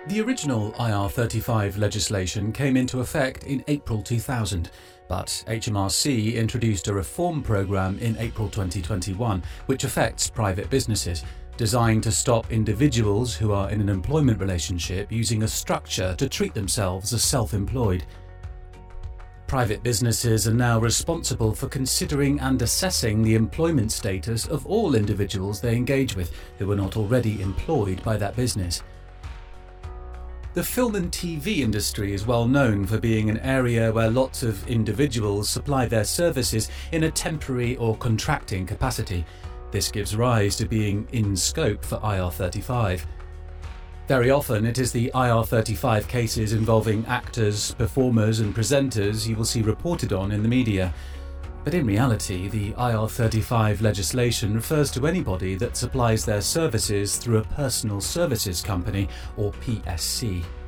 The original IR35 legislation came into effect in April 2000, but HMRC introduced a reform programme in April 2021 which affects private businesses, designed to stop individuals who are in an employment relationship using a structure to treat themselves as self-employed. Private businesses are now responsible for considering and assessing the employment status of all individuals they engage with who are not already employed by that business. The film and TV industry is well known for being an area where lots of individuals supply their services in a temporary or contracting capacity. This gives rise to being in scope for IR35. Very often it is the IR35 cases involving actors, performers and presenters you will see reported on in the media. But in reality, the IR35 legislation refers to anybody that supplies their services through a personal services company or PSC.